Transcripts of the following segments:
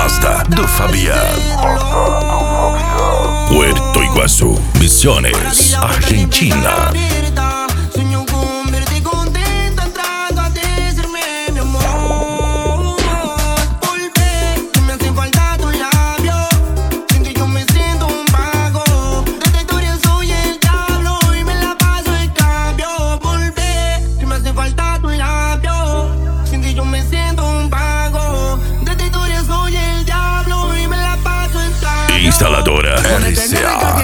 Costa do Fabián. Puerto Iguazú, Misiones, Argentina. Sueño con verte contenta entrando a decirme mi amor. Volvé, que me hacen falta tus labios. Sin ti yo me siento un vago. Desde historia soy el diablo y me la paso en cambio. Volvé, que me hacen falta tus labios. Sin ti yo me siento un vago. Desde historia soy el diablo y me la paso en cambio. Instaladora RCA.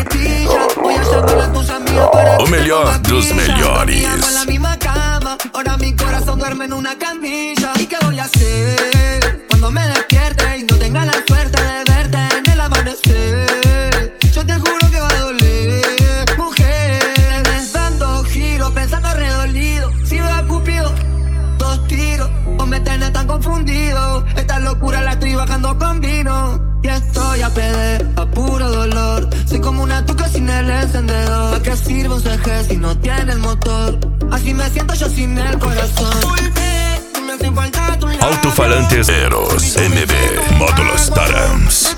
O melhor dos melhores. Con la misma cama, ahora mi corazón duerme en una camilla. ¿Y qué voy a hacer cuando me despierte y no tenga la suerte de verte en el amanecer? Yo te juro que va a doler, mujer. Dando giros, pensando redolido. Si veo a Cupido, 2 tiros, o me tenés tan confundido. Esta locura la estoy bajando con vino. Y estoy a PD, a puro dolor. Soy como una tuca sin el encendedor. ¿Para qué sirve un CG si no tiene el motor? Así me siento yo sin el corazón. Volvé, me hacen falta tus labios. Alto-falantes Eros MB Módulos Tarams.